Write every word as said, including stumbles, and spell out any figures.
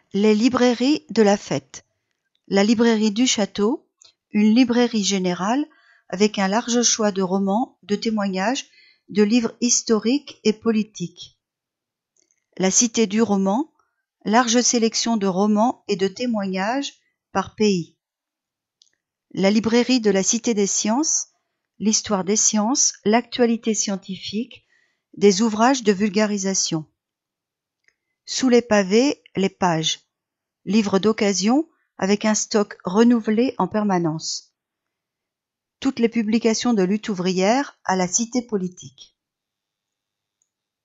Les librairies de la fête. La librairie du château, une librairie générale avec un large choix de romans, de témoignages, de livres historiques et politiques. La cité du roman, large sélection de romans et de témoignages par pays. La librairie de la Cité des Sciences, l'histoire des sciences, l'actualité scientifique, des ouvrages de vulgarisation. Sous les pavés, les pages. Livres d'occasion avec un stock renouvelé en permanence. Toutes les publications de lutte ouvrière à la Cité politique.